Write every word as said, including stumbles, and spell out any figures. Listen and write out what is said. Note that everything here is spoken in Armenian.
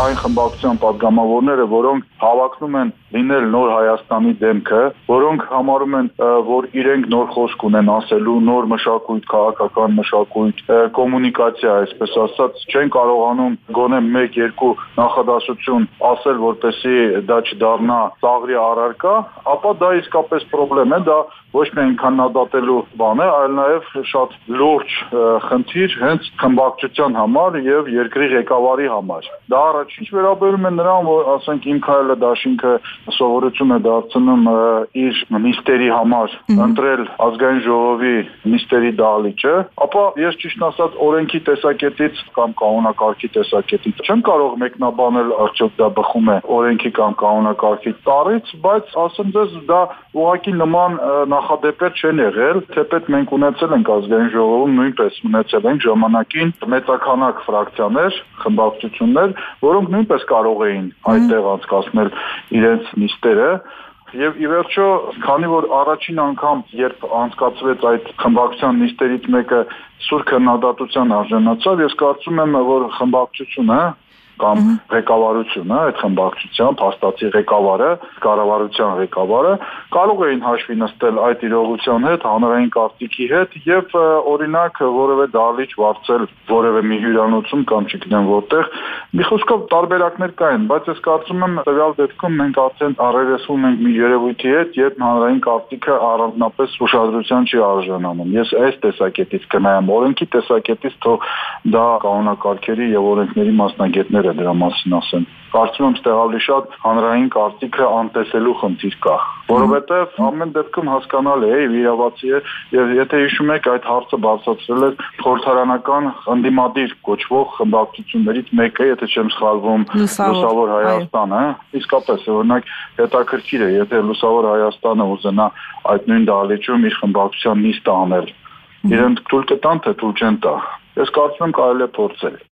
այն խմբակցության պատգամավորները, որոնք հավակնում են լինել նոր Հայաստանի դեմքը, որոնք համարում են, որ իրենք նոր խոսք ունեն ասելու, նոր մշակույթ, քաղաքական մշակույթ, կոմունիկացիա, այսպես ասած, չեն կարողանում գոնե մեկ-երկու նախադասություն ասել, որպեսզի դա չդառնա ծաղրի առարկա, ապա դա իսկապես խնդրեմ է, դա ոչ միայն քննադատելու բան է, այլ նաև շատ լուրջ խնդիր հենց խմբակցության համար եւ երկրի ղեկավարի համար։ Դա առաջինչ վերաբերում է նրան, որ ասենք Իմ Քայլը դաշինքը սովորություն է դարձնում իր նիստերի համար ընտրել ազգային ժողովի նիստերի դահլիճը, ապա ես ճիշտ ասած օրենքի տեսակետից կամ կանոնակարգի տեսակետից չեմ կարող մեկնաբանել արդյոք դա բխում է օրենքի կամ կանոնակարգի տարից, բայց ասեմ ձեզ դա ուղղակի նման նախադեպեր չեն եղել, թեպետ մենք ունեցել ենք ազգային ժողովում նույնպես ունեցել ենք ժամանակին մեծաքանակ ֆրակցիաներ, խմբակցություններ, որոնք նույնպես կարող էին այդտեղ անցկացնել իրենց նիստերը Եվ ի վերջո, քանի որ առաջին անգամ, երբ անցկացվեց այդ խմբակցության նիստերից մեկը սուր քննադատության արժանացավ, ես կարծում եմ, որ խմբակցությունը կամ ղեկավարությունը, այդ խմբակցության փաստացի ղեկավարը, կառավարության ղեկավարը կարող էին հաշվի նստել այդ իրողության հետ, հանրային կարծիքի հետ եւ օրինակ որևէ դահլիճ վարձել որևէ մի հյուրանոցում կամ չգիտեմ որտեղ, մի խոսքով տարբերակներ կային, բայց ես կարծում եմ տվյալ դեպքում մենք արդեն առերեսվում ենք մի երևույթի հետ, երբ հանրային կարծիքը առանձնապես ուշադրության չի արժանանում։ Ես այս տեսակետից կնայեմ, օրենքի տեսակետից թող դա կանոնակարգերի եւ օրենքների մասնագետներ դրա մասին ասեմ։ Կարծում եմ ստեղ ավելի շատ հանրային կարծիքը անտեսելու խնդիր կա, որովհետև ամեն դեպքում հասկանալի է, իրավացի է, եւ եթե հիշում եք այդ հարցը բարձրացրել էր խորհրդարանական ընդդիմադիր կոչվող խմբակցություններից մեկը, եթե չեմ սխալվում, Լուսավոր Հայաստանը, իսկապես օրինակ հետաքրքիր է, եթե Լուսավոր Հայաստանը ուզենա այդ նույն դահլիճում իր խմբակցության նիստ անել, իրենք թույլ կտան, թե թույլ չեն տա։ Ես կարծում եմ կարելի է փորձել։